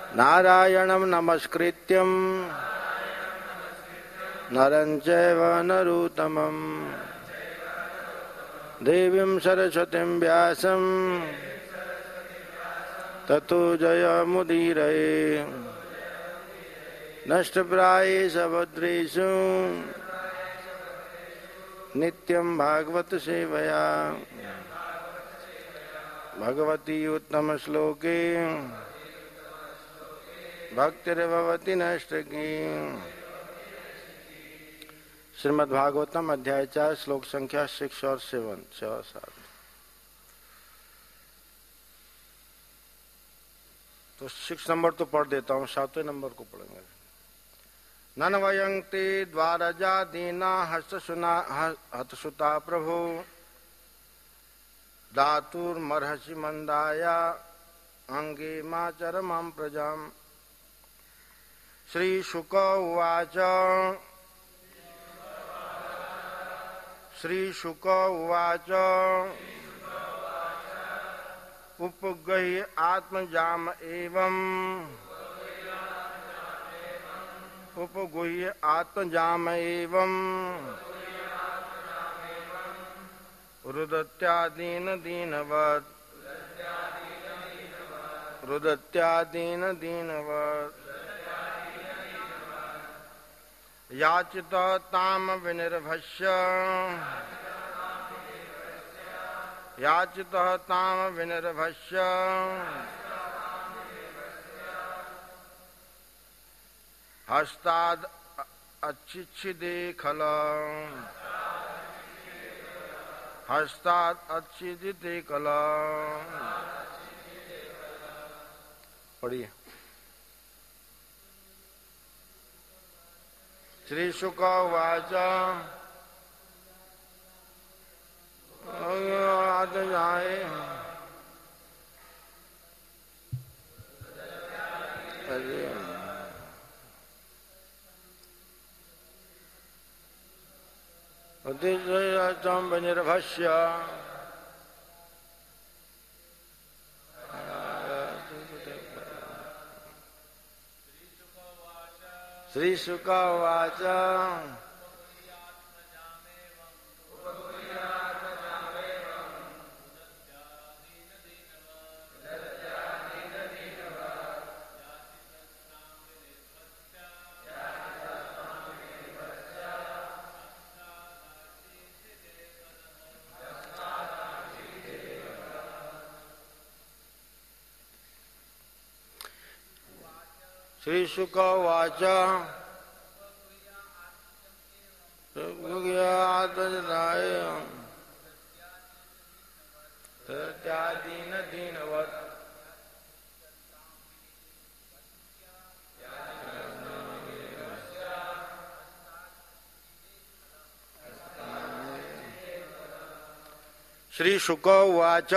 नारायणं नमस्कृत्यं नरं चैव नरोत्तमं देवीं सरस्वतीं व्यासं ततो जयमुदीरये। नष्टप्रायेषु भद्रेषु नित्यं भागवत सेवया भगवती उत्तम श्लोके भक्तिर्भवति नष्टकी। श्रीमद् भागवतम अध्याय 4 श्लोक संख्या 6 और 7। तो 6 नंबर तो पढ़ देता हूँ, 7वें नंबर को पढ़ेंगे। नन वयं ते द्वारजा दीना हतसुता प्रभो दातुर्मर्हसि मंदाया अंगे माचरमां प्रजाम्। श्री शुक उवाच उपगह्य आत्मजाम एवं रुदत्यादीन दीनवत् याचित ताम विनिर्भस्य हस्ताद अच्छिदे खल पढ़िए। श्री शुक उवाच विनिर्भस्य श्री शुक उवाच श्री शुक उवाच दीनवत् श्री शुक उवाच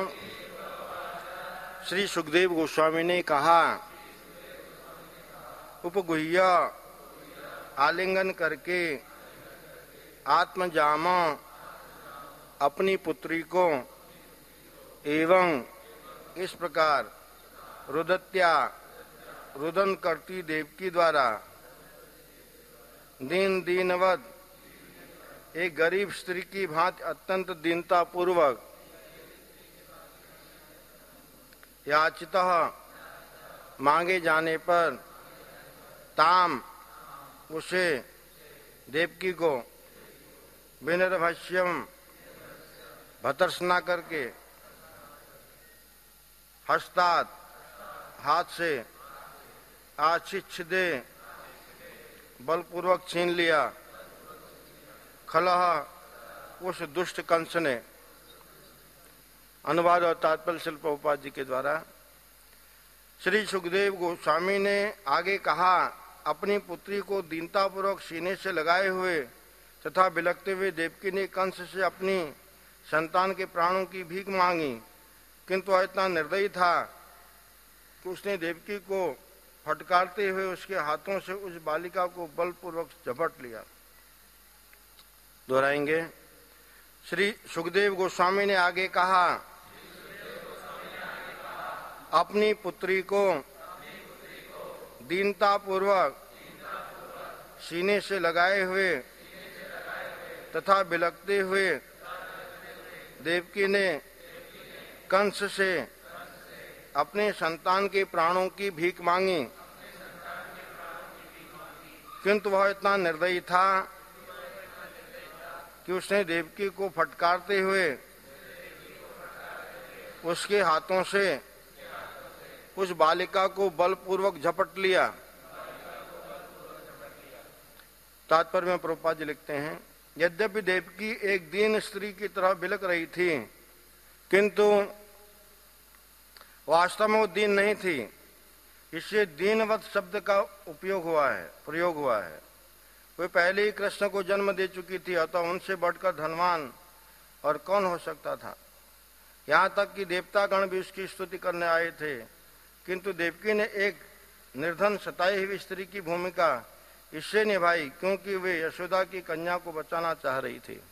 श्री सुखदेव गोस्वामी ने कहा, उपगुह्य आलिंगन करके आत्मजाम अपनी पुत्री को एवं इस प्रकार रुदन करती देवकी द्वारा दीनवत एक गरीब स्त्री की भांति अत्यंत दीनता पूर्वक याचितः मांगे जाने पर ताम उसे देवकी को विनिर्भस्यम भर्त्सना करके हस्तात हाथ से आच्छिदे बलपूर्वक छीन लिया। खलह उस दुष्ट कंस ने। अनुवाद और तात्पर्य शिल प्रभुपाद जी के द्वारा। श्री सुखदेव गोस्वामी ने आगे कहा, अपनी पुत्री को दीनतापूर्वक सीने से लगाए हुए तथा बिलखते हुए देवकी ने कंस से अपनी संतान के प्राणों की भीख मांगी, किंतु इतना निर्दयी था कि उसने देवकी को फटकारते हुए उसके हाथों से उस बालिका को बलपूर्वक झपट लिया। दोहराएंगे। श्री सुखदेव गोस्वामी ने आगे कहा, अपनी पुत्री को दीनता पूर्वक सीने से लगाए हुए तथा बिलखते हुए देवकी ने कंस से अपने संतान के प्राणों की भीख मांगी, किंतु वह इतना निर्दयी था कि उसने देवकी को फटकारते हुए उसके हाथों से उस बालिका को बलपूर्वक झपट लिया। तात्पर्य में प्रभुपाद जी लिखते हैं, यद्यपि देवकी एक दीन स्त्री की तरह बिलख रही थी, किंतु वास्तव में वो दीन नहीं थी। इससे दीनवत शब्द का प्रयोग हुआ है। वे पहले ही कृष्ण को जन्म दे चुकी थी, अतः उनसे बढ़कर धनवान और कौन हो सकता था। यहाँ तक कि देवतागण भी उसकी स्तुति करने आए थे, किंतु देवकी ने एक निर्धन सताई हुई स्त्री की भूमिका इससे निभाई क्योंकि वे यशोदा की कन्या को बचाना चाह रही थी।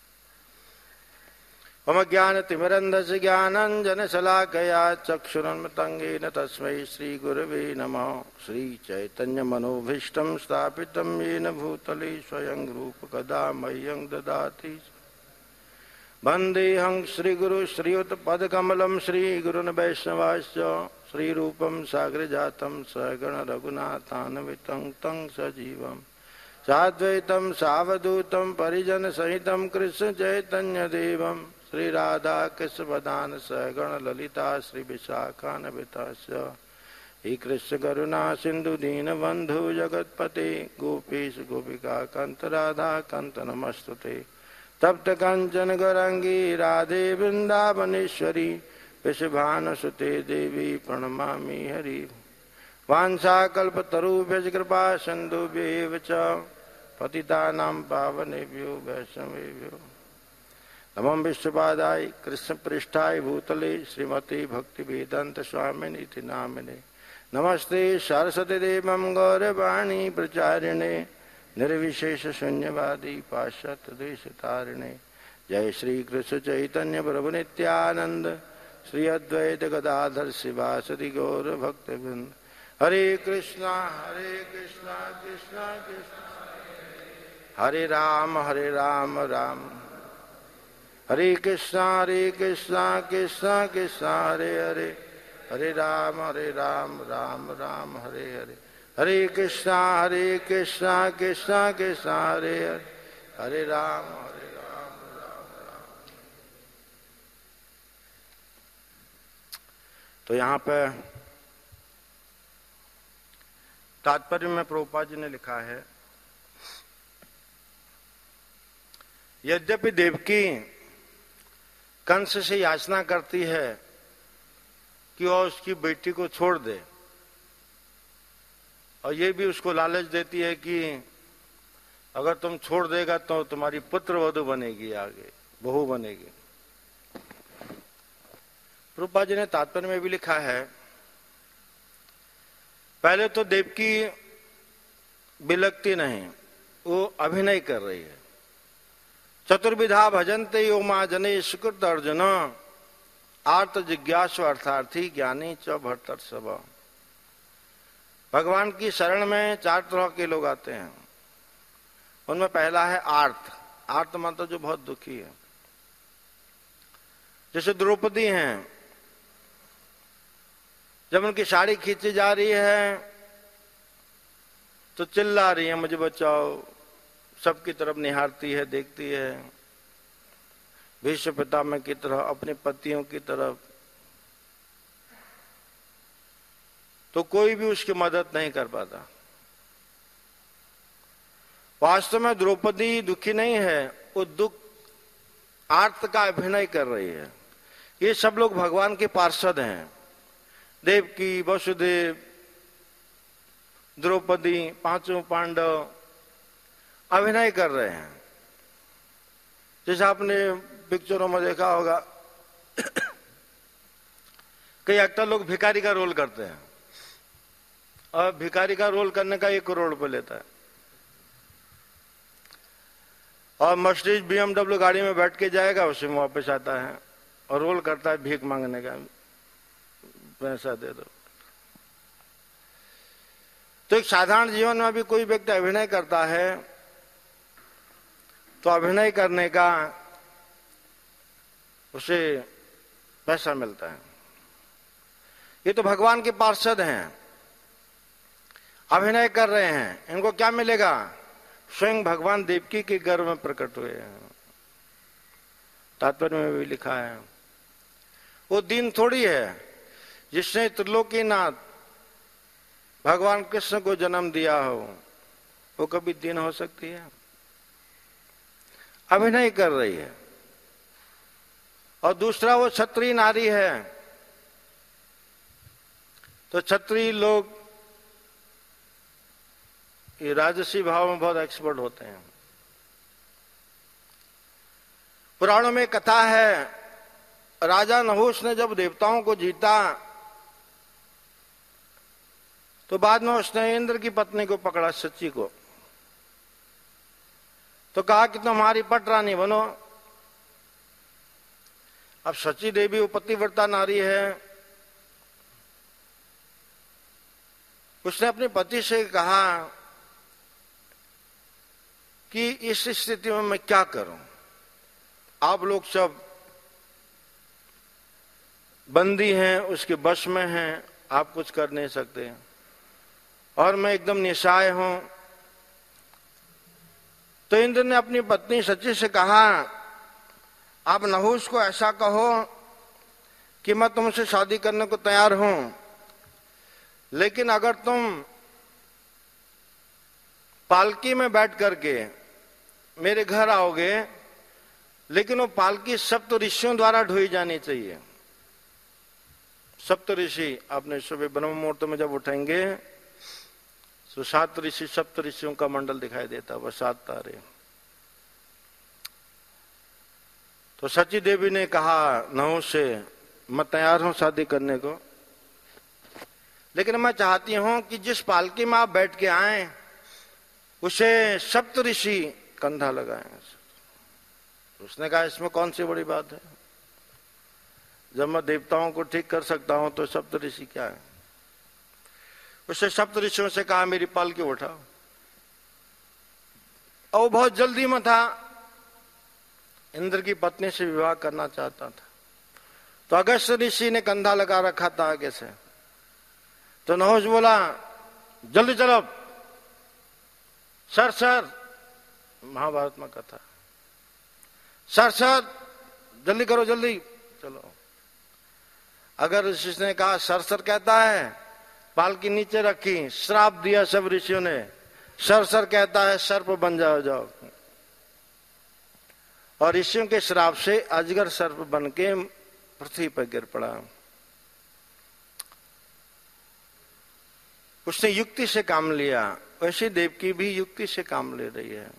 मम ज्ञानतिमिरन्धस्य ज्ञानाञ्जनशलाकया चक्षुरुन्मिलितं तस्मै श्रीगुरवे नमः। श्रीचैतन्यमनोभीष्टं स्थापितं येन भूतले स्वयं रूपकदा मह्यं ददाति। वन्देऽहं श्रीगुरु श्रीयुतपदकमलं श्रीगुरुन् वैष्णवांश्च श्रीरूपं साग्रजातं सगण रघुनाथान्वितं तं सजीवम् साद्वैतं सावधूतं परिजनसहितं कृष्ण चैतन्यदेवं श्री राधा कृष्ण वदान सगण ललिता श्री विशाखान्विताश्च हे कृष्ण करुणा सिंधु दीन बंधु जगतपते गोपीश गोपिका कांत राधा कांत नमस्तुते। तप्त कंचन गौरांगी राधे वृंदावनेश्वरी वृषभानुसुते देवी प्रणमामि हरि। वाञ्छाकल्पतरुभ्यश्च कृपा सिन्धुभ्यैव च पतितानां पावनेभ्यो वैष्णवेभ्यो नमो विष्णुपादाय कृष्णपृष्ठाय भूतले श्रीमती भक्तिवेदांत स्वामिनि इति नामिने। नमस्ते सरस्वती देवं गौरवाणी प्रचारिणे निर्विशेष शून्यवादी पाश्चात्य देशतारिणे। जय श्री कृष्ण चैतन्य प्रभु नित्यानंद श्री अद्वैत गदाधर शिवासदि गौर भक्तवृंद। हरे कृष्णा कृष्णा कृष्णा हरे राम राम हरे कृष्णा कृष्णा कृष्णा हरे हरे हरे राम राम राम हरे हरे। हरे कृष्णा कृष्णा कृष्णा हरे हरे हरे राम राम राम। तो यहाँ पे तात्पर्य में प्रभुपाद जी ने लिखा है, यद्यपि देवकी कंस से याचना करती है कि वह उसकी बेटी को छोड़ दे, और ये भी उसको लालच देती है कि अगर तुम छोड़ देगा तो तुम्हारी पुत्र वधू बनेगी, आगे बहू बनेगी। प्रभुपाद जी ने तात्पर्य में भी लिखा है, पहले तो देवकी बिलखती नहीं, वो अभिनय कर रही है। चतुर्विधा भजन्ते यो मां जने सुकृत अर्जुन आर्त जिज्ञासु अर्थार्थी ज्ञानी च भर्तर्षभ। भगवान की शरण में चार तरह के लोग आते हैं। उनमें पहला है आर्त। आर्त मतलब जो बहुत दुखी है। जैसे द्रौपदी हैं, जब उनकी साड़ी खींची जा रही है तो चिल्ला रही है मुझे बचाओ, सबकी तरफ निहारती है, देखती है, भीष्म पितामह की तरह, अपने पतियों की तरफ, तो कोई भी उसकी मदद नहीं कर पाता। वास्तव में द्रौपदी दुखी नहीं है, वो दुख आर्त का अभिनय कर रही है। ये सब लोग भगवान के पार्षद हैं। देवकी, वसुदेव, द्रौपदी, पांचों पांडव अभिनय कर रहे हैं। जैसे आपने पिक्चरों में देखा होगा कई एक्टर लोग भिखारी का रोल करते हैं, और भिखारी का रोल करने का 1 करोड़ रुपए लेता है, और मर्सिडीज BMW गाड़ी में बैठ के जाएगा, उसे वापस आता है और रोल करता है भीख मांगने का, पैसा दे दो। तो एक साधारण जीवन में भी कोई व्यक्ति अभिनय करता है तो अभिनय करने का उसे पैसा मिलता है। ये तो भगवान के पार्षद हैं, अभिनय कर रहे हैं, इनको क्या मिलेगा? स्वयं भगवान देवकी के गर्भ में प्रकट हुए हैं। तात्पर्य में भी लिखा है। वो दिन थोड़ी है जिसने त्रिलोकीनाथ भगवान कृष्ण को जन्म दिया हो, वो कभी दिन हो सकती है? अभिनय कर रही है। और दूसरा वो क्षत्रिय नारी है, तो क्षत्रिय लोग ये राजसी भाव में बहुत एक्सपर्ट होते हैं। पुराणों में कथा है, राजा नहुष ने जब देवताओं को जीता तो बाद में उसने इंद्र की पत्नी को पकड़ा, सची को, तो कहा कि तुम हमारी पट रानी बनो। अब सची देवी वो पतिव्रता नारी है, उसने अपने पति से कहा कि इस स्थिति में मैं क्या करूं, आप लोग सब बंदी हैं, उसके वश में हैं, आप कुछ कर नहीं सकते, और मैं एकदम निस्सहाय हूं। तो इंद्र ने अपनी पत्नी सची से कहा, आप नहुष को ऐसा कहो कि मैं तुमसे शादी करने को तैयार हूं, लेकिन अगर तुम पालकी में बैठ करके मेरे घर आओगे, लेकिन वो पालकी सप्त ऋषियों द्वारा ढोई जानी चाहिए। सप्त ऋषि आपने सुबह ब्रह्म मुहूर्त में जब उठेंगे तो 7 ऋषि, सप्त ऋषियों का मंडल दिखाई देता, वह 7 तारे। तो सची देवी ने कहा नहुष से, मैं तैयार हूं शादी करने को, लेकिन मैं चाहती हूं कि जिस पालकी में आप बैठ के आए उसे सप्त ऋषि कंधा लगाएं। उसने कहा इसमें कौन सी बड़ी बात है, जब मैं देवताओं को ठीक कर सकता हूं तो सप्त ऋषि क्या है। उसने सप्त ऋषियों से कहा मेरी पालकी उठाओ, और वो बहुत जल्दी में था, इंद्र की पत्नी से विवाह करना चाहता था। तो अगस्त्य ऋषि ने कंधा लगा रखा था आगे से, तो नहुष बोला जल्दी चलो, सर सर, महाभारत में कथा, सर सर जल्दी करो, जल्दी चलो। अगर ऋषि ने कहा सर सर कहता है, पालकी नीचे रखी, श्राप दिया सब ऋषियों ने, सर सर कहता है सर्प बन जाओ। और ऋषियों के श्राप से अजगर सर्प बन के पृथ्वी पर गिर पड़ा। उसने युक्ति से काम लिया, वैसे देवकी भी युक्ति से काम ले रही है।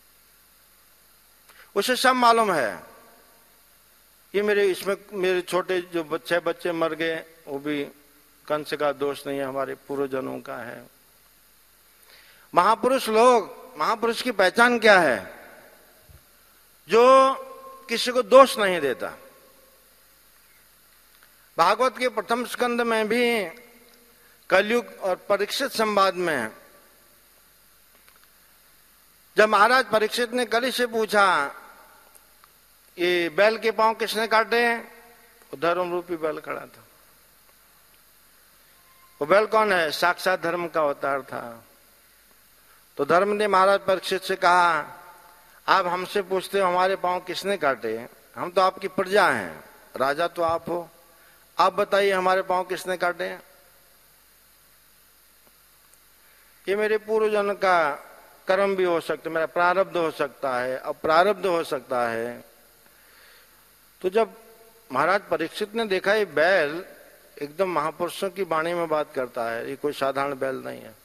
उसे सब मालूम है, ये मेरे छोटे जो 6 बच्चे मर गए, वो भी कंस का दोष नहीं है, हमारे पूर्वजन्मों का है। महापुरुष की पहचान क्या है? जो किसी को दोष नहीं देता। भागवत के प्रथम स्कंद में भी कलयुग और परीक्षित संवाद में जब महाराज परीक्षित ने कलि से पूछा ये बैल के पांव किसने काटे, धर्म रूपी बैल खड़ा था। वो बैल कौन है? साक्षात धर्म का अवतार था। तो धर्म ने महाराज परीक्षित से कहा आप हमसे पूछते हो हमारे पांव किसने काटे, हम तो आपकी प्रजा हैं, राजा तो आप हो, आप बताइए हमारे पांव किसने काटे। ये मेरे पूर्वजन्म का कर्म भी हो सकता है, मेरा प्रारब्ध हो सकता है, अप्रारब्ध हो सकता है। तो जब महाराज परीक्षित ने देखा ये बैल एकदम महापुरुषों की वाणी में बात करता है, ये कोई साधारण बैल नहीं है,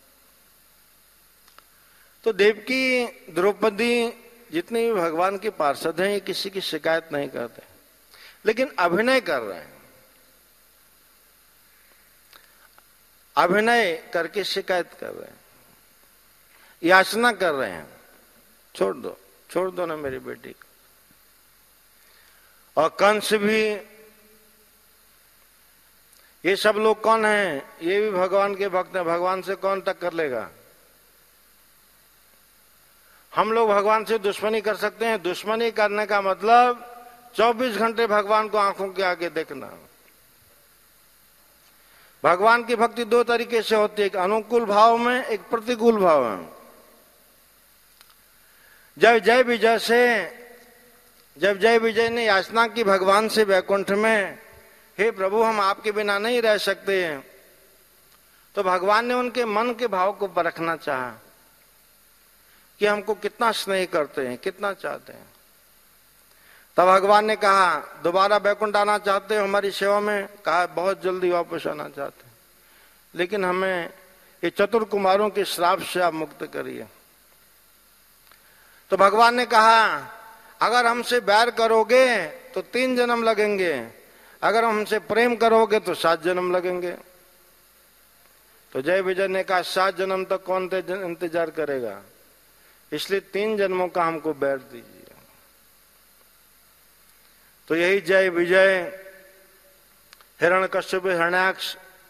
तो देवकी, द्रौपदी, जितने भी भगवान के पार्षद हैं, ये किसी की शिकायत नहीं करते, लेकिन अभिनय कर रहे हैं। अभिनय करके शिकायत कर रहे हैं, याचना कर रहे हैं, छोड़ दो ना मेरी बेटी को। और कंस भी ये सब लोग कौन हैं? ये भी भगवान के भक्त हैं। भगवान से कौन टक्कर लेगा? हम लोग भगवान से दुश्मनी कर सकते हैं। दुश्मनी करने का मतलब 24 घंटे भगवान को आंखों के आगे देखना। भगवान की भक्ति दो तरीके से होती है, एक अनुकूल भाव में, एक प्रतिकूल भाव में। जब जय विजय ने याचना की भगवान से वैकुंठ में, हे प्रभु हम आपके बिना नहीं रह सकते, तो भगवान ने उनके मन के भाव को परखना चाहा कि हमको कितना स्नेह करते हैं, कितना चाहते हैं। तब भगवान ने कहा, दोबारा वैकुंठ आना चाहते हो हमारी सेवा में? कहा, बहुत जल्दी वापस आना चाहते हैं, लेकिन हमें ये चतुर कुमारों के श्राप से आप मुक्त करिए। तो भगवान ने कहा, अगर हमसे बैर करोगे तो 3 जन्म लगेंगे, अगर हमसे प्रेम करोगे तो 7 जन्म लगेंगे। तो जय विजय ने कहा, 7 जन्म तक कौन इंतजार करेगा, इसलिए 3 जन्मों का हमको बैर दीजिए। तो यही जय विजय, हिरण्यकश्यप, हिरण्याक्ष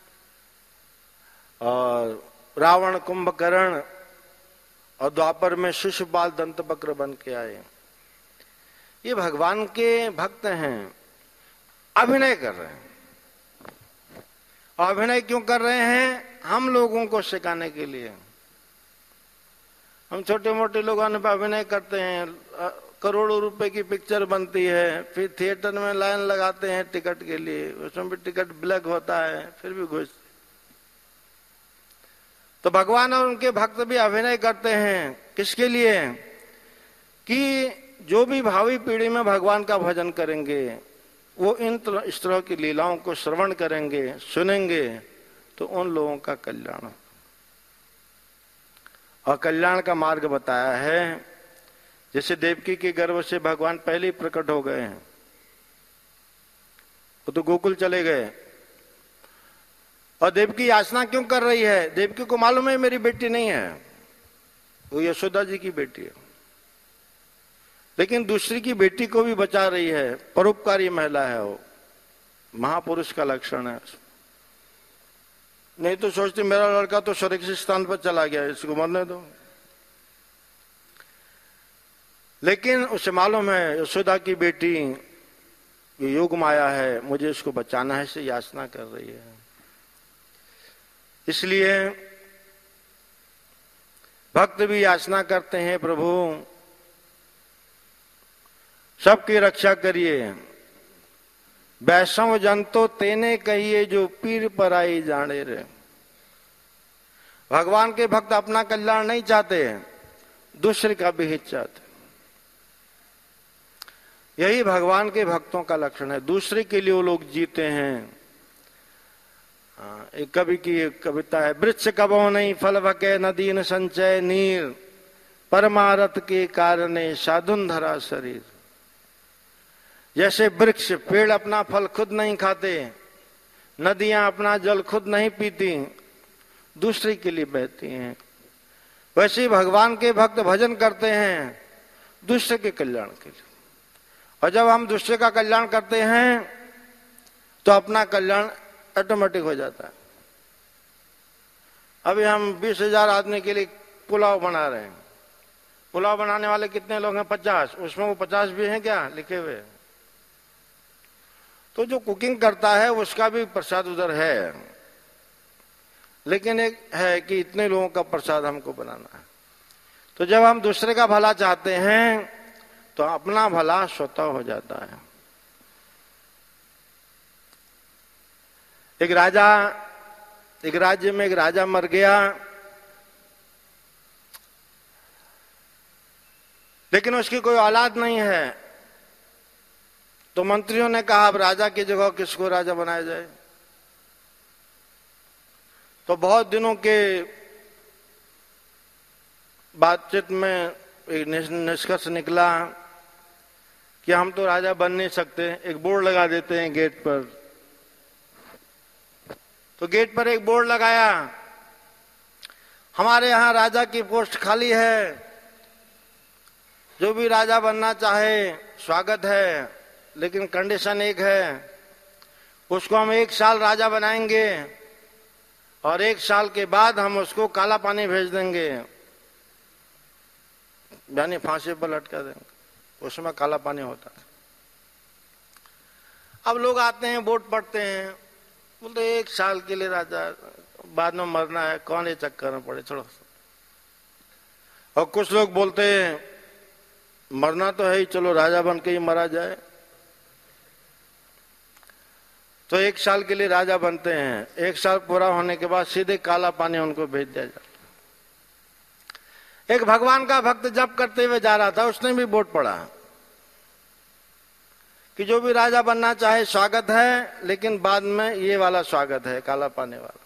और रावण, कुंभकर्ण और द्वापर में शिशुपाल दंतवक्र बन के आए। ये भगवान के भक्त हैं, अभिनय कर रहे हैं। और अभिनय क्यों कर रहे हैं? हम लोगों को सिखाने के लिए। हम छोटे मोटे लोग अभिनय करते हैं, करोड़ों रुपए की पिक्चर बनती है, फिर थिएटर में लाइन लगाते हैं टिकट के लिए, उसमें भी टिकट ब्लैक होता है, फिर भी घुस। तो भगवान और उनके भक्त भी अभिनय करते हैं, किसके लिए? कि जो भी भावी पीढ़ी में भगवान का भजन करेंगे, वो इस तरह की लीलाओं को श्रवण करेंगे, सुनेंगे, तो उन लोगों का कल्याण। और कल्याण का मार्ग बताया है। जैसे देवकी के गर्भ से भगवान पहले ही प्रकट हो गए हैं, वो तो गोकुल चले गए। और देवकी याचना क्यों कर रही है? देवकी को मालूम है मेरी बेटी नहीं है, वो यशोदा जी की बेटी है, लेकिन दूसरी की बेटी को भी बचा रही है। परोपकारी महिला है वो, महापुरुष का लक्षण है। नहीं तो सोचती मेरा लड़का तो सुरक्षित स्थान पर चला गया, इसको मरने दो। लेकिन उसे मालूम है यशोदा की बेटी ये योग माया है, मुझे इसको बचाना है, इसे याचना कर रही है। इसलिए भक्त भी याचना करते हैं, प्रभु सबकी रक्षा करिए। वैष्णव जन तो तेने कहिए, जो पीर पर आई जाने रे। भगवान के भक्त अपना कल्याण नहीं चाहते, दूसरे का भी हित चाहते। यही भगवान के भक्तों का लक्षण है, दूसरे के लिए वो लोग जीते हैं। एक कवि की एक कविता है, वृक्ष कबो नहीं फल भके, नदीन संचय नीर, परमारथ के कारणे साधुन धरा शरीर। जैसे वृक्ष, पेड़ अपना फल खुद नहीं खाते, नदियां अपना जल खुद नहीं पीती, दूसरे के लिए बहती हैं, वैसे ही भगवान के भक्त भजन करते हैं दूसरे के कल्याण के लिए। और जब हम दूसरे का कल्याण करते हैं तो अपना कल्याण ऑटोमेटिक हो जाता है। अभी हम 20,000 आदमी के लिए पुलाव बना रहे हैं। पुलाव बनाने वाले कितने लोग हैं? 50। उसमें वो 50 भी हैं क्या लिखे हुए? तो जो कुकिंग करता है उसका भी प्रसाद उधर है, लेकिन एक है कि इतने लोगों का प्रसाद हमको बनाना है। तो जब हम दूसरे का भला चाहते हैं तो अपना भला स्वतः हो जाता है। एक राज्य में एक राजा मर गया, लेकिन उसकी कोई औलाद नहीं है। तो मंत्रियों ने कहा अब राजा की जगह किसको राजा बनाया जाए। तो बहुत दिनों के बातचीत में एक निष्कर्ष निकला कि हम तो राजा बन नहीं सकते, एक बोर्ड लगा देते हैं गेट पर। तो गेट पर एक बोर्ड लगाया, हमारे यहाँ राजा की पोस्ट खाली है, जो भी राजा बनना चाहे स्वागत है, लेकिन कंडीशन एक है, उसको हम 1 साल राजा बनाएंगे और 1 साल के बाद हम उसको काला पानी भेज देंगे, यानी फांसी पर लटका देंगे। उसमें काला पानी होता है। अब लोग आते हैं, वोट पड़ते हैं, बोलते 1 साल के लिए राजा, बाद में मरना है, कौन ये चक्कर में पड़े, छोड़ो। और कुछ लोग बोलते हैं मरना तो है ही, चलो राजा बन के ही मरा जाए। तो 1 साल के लिए राजा बनते हैं, 1 साल पूरा होने के बाद सीधे काला पानी उनको भेज दिया जाता। एक भगवान का भक्त जप करते हुए जा रहा था, उसने भी वोट पड़ा कि जो भी राजा बनना चाहे स्वागत है, लेकिन बाद में ये वाला स्वागत है, काला पानी वाला।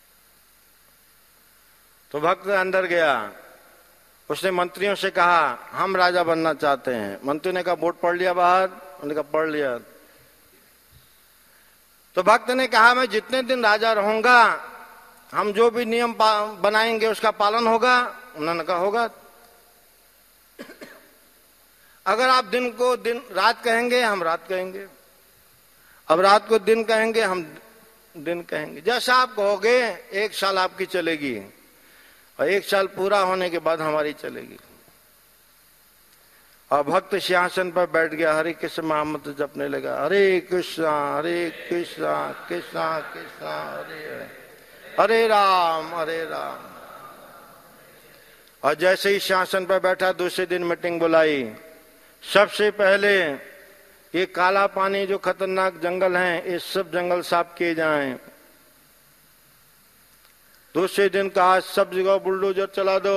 तो भक्त अंदर गया, उसने मंत्रियों से कहा हम राजा बनना चाहते हैं। मंत्री ने कहा वोट पढ़ लिया बाहर? उन्होंने कहा पढ़ लिया। तो भक्त ने कहा मैं जितने दिन राजा रहूंगा हम जो भी नियम बनाएंगे उसका पालन होगा? उन्होंने कहा होगा। अगर आप दिन को दिन रात कहेंगे हम रात कहेंगे, अब रात को दिन कहेंगे हम दिन कहेंगे, जैसा आप कहोगे। 1 साल आपकी चलेगी और 1 साल पूरा होने के बाद हमारी चलेगी। और भक्त सिंहासन पर बैठ गया, हरे कृष्ण महामंत्र जपने लगा, हरे कृष्णा कृष्णा कृष्णा हरे हरे, हरे राम हरे राम। और जैसे ही सिंहासन पर बैठा, दूसरे दिन मीटिंग बुलाई। सबसे पहले ये काला पानी जो खतरनाक जंगल हैं, ये सब जंगल साफ किए जाएं। दूसरे दिन कहा सब जगह बुलडोजर चला दो,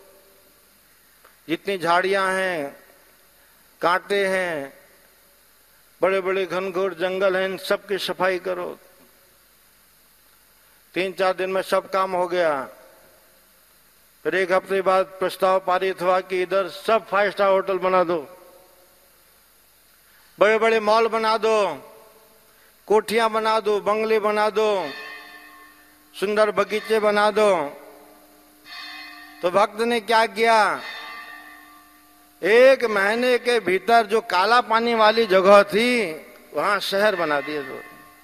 जितनी झाड़ियां हैं, कांटे हैं, बड़े बड़े घनघोर जंगल हैं, इन सब की सफाई करो। 3-4 दिन में सब काम हो गया। फिर 1 हफ्ते बाद प्रस्ताव पारित हुआ कि इधर सब 5 स्टार होटल बना दो, बड़े बड़े मॉल बना दो, कोठियां बना दो, बंगले बना दो, सुंदर बगीचे बना दो। तो भक्त ने क्या किया, 1 महीने के भीतर जो काला पानी वाली जगह थी वहां शहर बना दिए दो।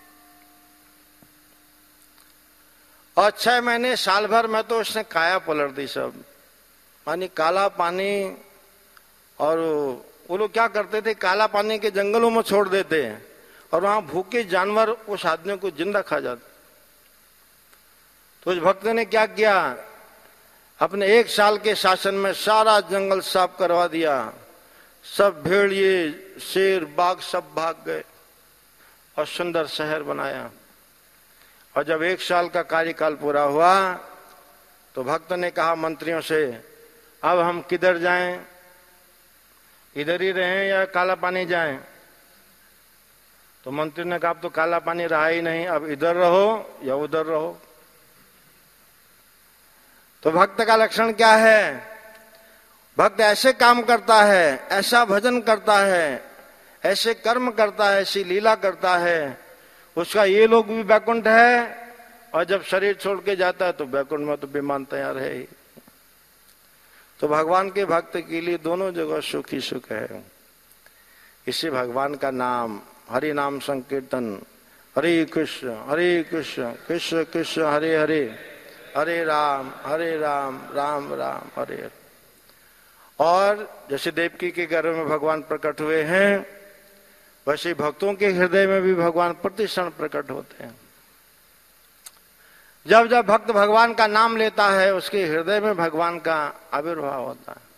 और 6 महीने साल भर में तो उसने काया पलट दी सब। मानी काला पानी, और वो लोग क्या करते थे, काला पानी के जंगलों में छोड़ देते हैं और वहां भूखे जानवर उस आदमी को जिंदा खा जाते। तो उस भक्त ने क्या किया, अपने 1 साल के शासन में सारा जंगल साफ करवा दिया। सब भेड़िए, शेर, बाघ सब भाग गए और सुंदर शहर बनाया। और जब 1 साल का कार्यकाल पूरा हुआ तो भक्त ने कहा मंत्रियों से अब हम किधर जाएं, इधर ही रहें या काला पानी जाएं? तो मंत्री ने कहा अब तो काला पानी रहा ही नहीं, अब इधर रहो या उधर रहो। तो भक्त का लक्षण क्या है, भक्त ऐसे काम करता है, ऐसा भजन करता है, ऐसे कर्म करता है, ऐसी लीला करता है, उसका ये लोग भी बैकुंठ है और जब शरीर छोड़ के जाता है तो बैकुंठ में तो विमान तैयार है ही। तो भगवान के भक्त के लिए दोनों जगह सुख ही सुख है। इसी भगवान का नाम, हरि नाम संकीर्तन, हरे कृष्ण कृष्ण कृष्ण हरे हरे, हरे राम राम राम हरे हरे। और जैसे देवकी के गर्भ में भगवान प्रकट हुए हैं, वैसे भक्तों के हृदय में भी भगवान प्रतिक्षण प्रकट होते हैं। जब जब भक्त भगवान का नाम लेता है उसके हृदय में भगवान का आविर्भाव होता है।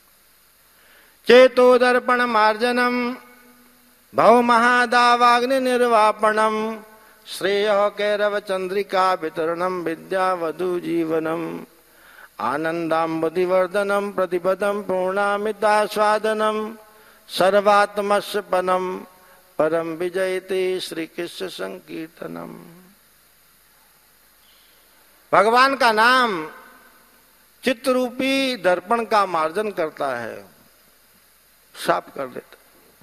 चेतो दर्पण मार्जनम भव महादावाग्नि निर्वापणम श्रेय कैरव चंद्रिका वितरणम विद्या वधु जीवनम आनंदाम्बुधिवर्धनम प्रतिपदम पूर्णामितास्वादनम सर्वात्मस्पनम परम विजयते श्री कृष्ण संकीर्तनम। भगवान का नाम चित्तरूपी दर्पण का मार्जन करता है, साफ कर देता।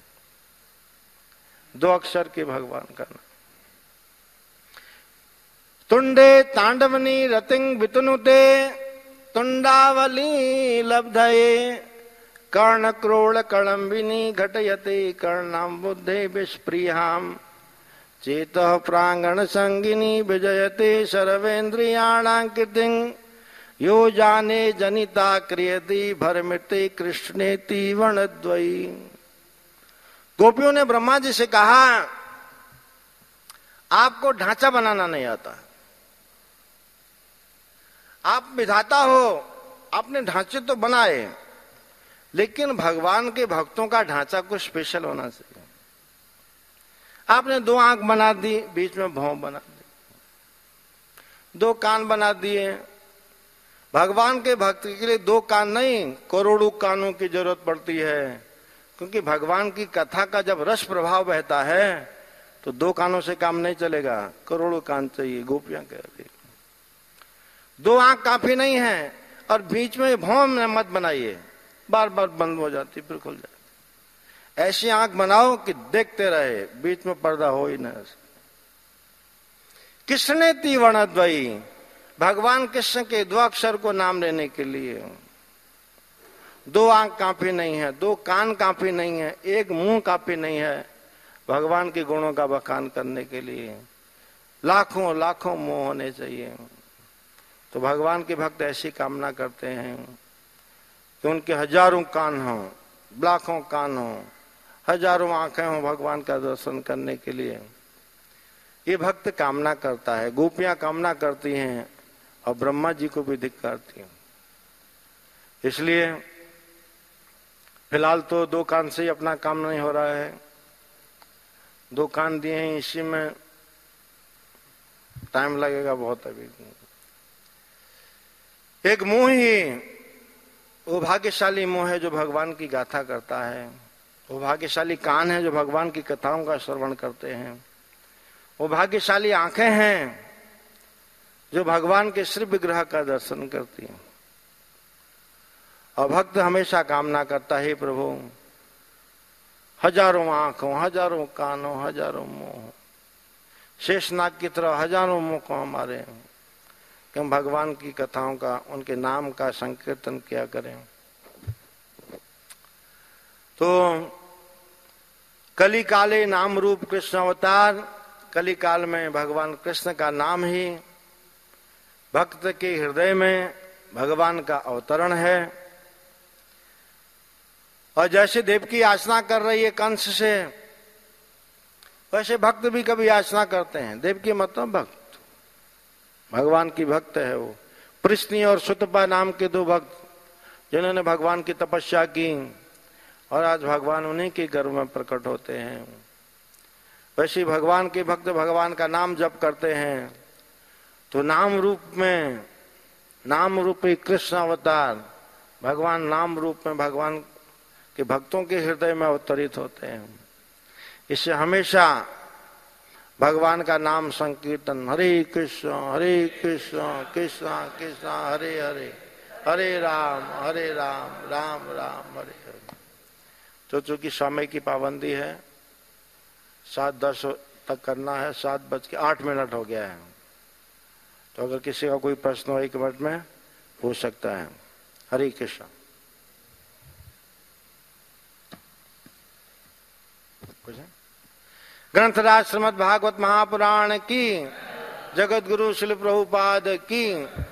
2 अक्षर के भगवान का नाम। तुंडे तांडवनी रतिंग वितनुते तुंडावली लब्धये कर्ण क्रोड़ कलम्बिनी घटयते कर्णाम बुद्धे विस्प्रियाम चेतः प्रांगण संगिनी विजयते सर्वेन्द्रियाणांकृतिं यो जाने जनिता क्रियति भरमिते कृष्णेति वर्णद्वयी। गोपियों ने ब्रह्मा जी से कहा, आपको ढांचा बनाना नहीं आता, आप विधाता हो, आपने ढांचे तो बनाए, लेकिन भगवान के भक्तों का ढांचा कुछ स्पेशल होना चाहिए। आपने 2 आंख बना दी, बीच में भौं बना दी, 2 कान बना दिए। भगवान के भक्त के लिए 2 कान नहीं, करोड़ों कानों की जरूरत पड़ती है, क्योंकि भगवान की कथा का जब रस प्रभाव बहता है तो 2 कानों से काम नहीं चलेगा, करोड़ों कान चाहिए। गोपियां कह रही 2 आंख काफी नहीं है, और बीच में भौं मत बनाइए, बार बार बंद हो जाती फिर खुल जाती। ऐसी आंख बनाओ कि देखते रहे, बीच में पर्दा हो ही न। कृष्णेति वर्णद्वयी, भगवान कृष्ण के 2 अक्षर को नाम लेने के लिए 2 आंख काफी नहीं है, 2 कान काफी नहीं है, 1 मुंह काफी नहीं है भगवान के गुणों का बखान करने के लिए। लाखों लाखों मुंह होने चाहिए। तो भगवान के भक्त ऐसी कामना करते हैं कि उनके हजारों कान हों, लाखों कान हों, हजारों आंखें हों भगवान का दर्शन करने के लिए। ये भक्त कामना करता है, गोपियां कामना करती हैं, और ब्रह्मा जी को भी धिक्कारती हैं। इसलिए फिलहाल तो 2 कान से ही अपना काम नहीं हो रहा है। 2 कान दिए हैं, इसी में टाइम लगेगा बहुत। अभी एक मुंह ही वो भाग्यशाली मुंह है जो भगवान की गाथा करता है, वो भाग्यशाली कान है जो भगवान की कथाओं का श्रवण करते हैं, वो भाग्यशाली आंखें हैं जो भगवान के श्री विग्रह का दर्शन करती हैं। और भक्त हमेशा कामना करता है, प्रभु हजारों आंखों, हजारों कानों, हजारों मुंह, शेषनाग की तरह हजारों मुंह को हमारे, कि हम भगवान की कथाओं का, उनके नाम का संकीर्तन किया करें। तो कली काले नाम रूप कृष्ण अवतार, कली काल में भगवान कृष्ण का नाम ही भक्त के हृदय में भगवान का अवतरण है। और जैसे देवकी याचना कर रही है कंस से, वैसे भक्त भी कभी याचना करते हैं। देवकी मतलब भक्त, भगवान की भक्त है वो। पृश्नि और सुतपा नाम के 2 भक्त जिन्होंने भगवान की तपस्या की, और आज भगवान उन्हीं के गर्भ में प्रकट होते हैं। वैसे भगवान के भक्त भगवान का नाम जप करते हैं, तो नाम रूप में, नाम रूपी कृष्ण अवतार भगवान नाम रूप में भगवान के भक्तों के हृदय में अवतरित होते हैं। इससे हमेशा भगवान का नाम संकीर्तन, हरे कृष्ण कृष्ण कृष्ण हरे हरे, हरे राम राम राम हरे हरे। तो चूंकि समय की पाबंदी है, 7:10 तक करना है, 7:08 हो गया है। तो अगर किसी का कोई प्रश्न हो 1 मिनट में पूछ सकता है। हरे कृष्ण। ग्रंथराज श्रीमद् भागवत महापुराण की, जगत गुरु श्री प्रभुपाद की।